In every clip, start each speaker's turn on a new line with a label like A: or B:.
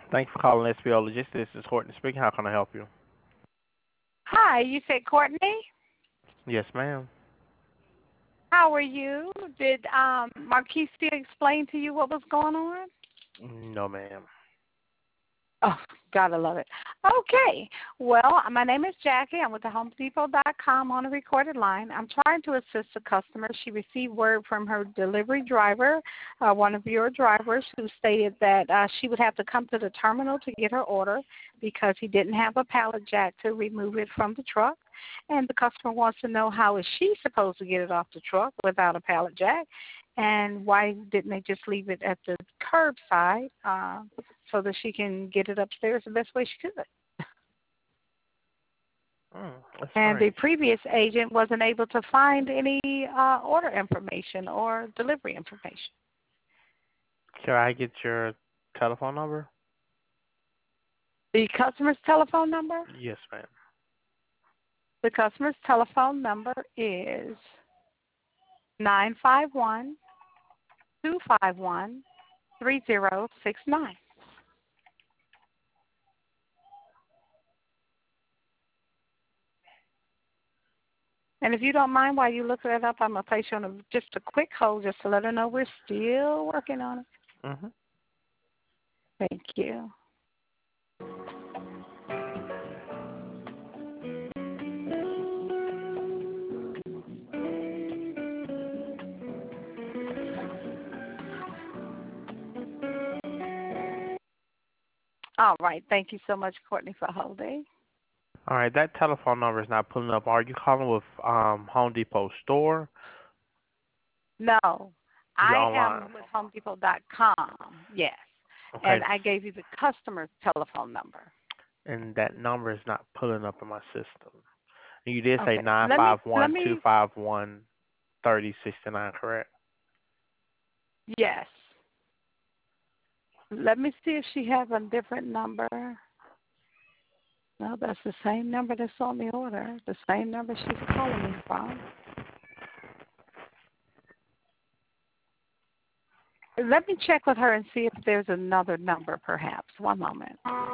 A: Thank you for calling SPL Logistics. This is Courtney speaking. How can I help you?
B: Hi, you said Courtney.
A: Yes, ma'am.
B: How are you? Did Marquise explain to you what was going on?
A: No, ma'am.
B: Oh, gotta love it. Okay. Well, my name is Jackie. I'm with the HomeDepot.com on a recorded line. I'm trying to assist a customer. She received word from her delivery driver, one of your drivers, who stated that she would have to come to the terminal to get her order because he didn't have a pallet jack to remove it from the truck. And the customer wants to know how is she supposed to get it off the truck without a pallet jack, and why didn't they just leave it at the curbside so that she can get it upstairs the best way she could.
A: That's
B: And the
A: strange.
B: previous agent wasn't able to find any order information or delivery information.
A: Can I get your telephone number?
B: The customer's telephone number?
A: Yes, ma'am.
B: The customer's telephone number is 951-251-3069. And if you don't mind, while you look that up, I'm going to place you on just a quick hold just to let her know we're still working on it.
A: Mm-hmm.
B: Thank you. All right. Thank you so much, Courtney, for holding.
A: All right, that telephone number is not pulling up. Are you calling with Home Depot store?
B: No,
A: You're
B: I
A: online.
B: am with HomeDepot.com. Yes.
A: Okay,
B: And I gave you the customer's telephone number.
A: and that number is not pulling up in my system. And you did say
B: Okay.
A: nine
B: Let me
A: five
B: let
A: one two
B: me
A: five one 3069, correct?
B: yes. Let me see if she has a different number. No, that's the same number that's on the order. The same number she's calling me from. Let me check with her and see if there's another number, perhaps. One moment.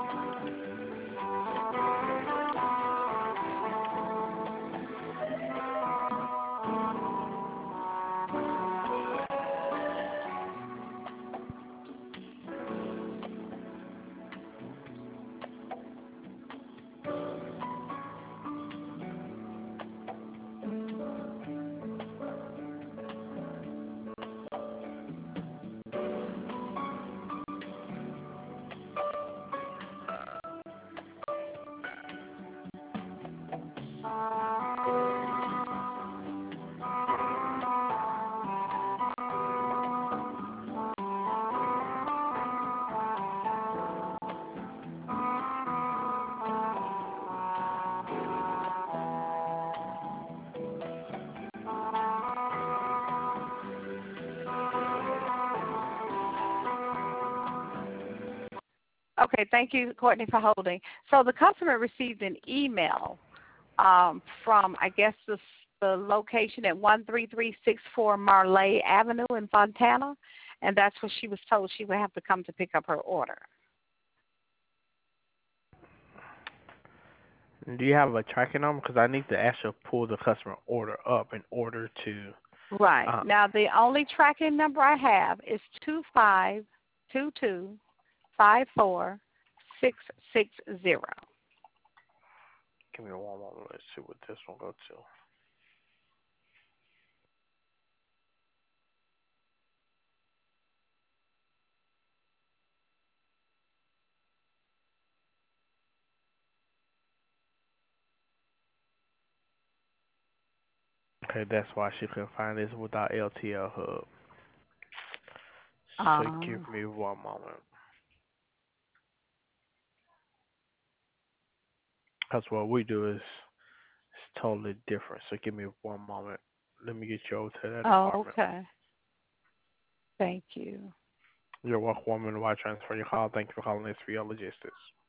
B: Okay, thank you, Courtney, for holding. So the customer received an email from, I guess, the location at 13364 Marley Avenue in Fontana, and that's what she was told she would have to come to pick up her order.
A: Do you have a tracking number? Because I need to actually pull the customer order up in order to.
B: Right.
A: Uh,
B: Now, the only tracking number I have is 252254-660.
A: Give me one moment. Let's see what this one goes to. Okay, that's why she couldn't find this without LTL Hub. So give
B: Um,
A: me one moment. Because what we do is it's totally different. So give me one moment. Let me get you over to that
B: oh,
A: department.
B: okay. Thank you.
A: You're welcome, woman. Why transfer your call? Thank you for calling SVL Logistics.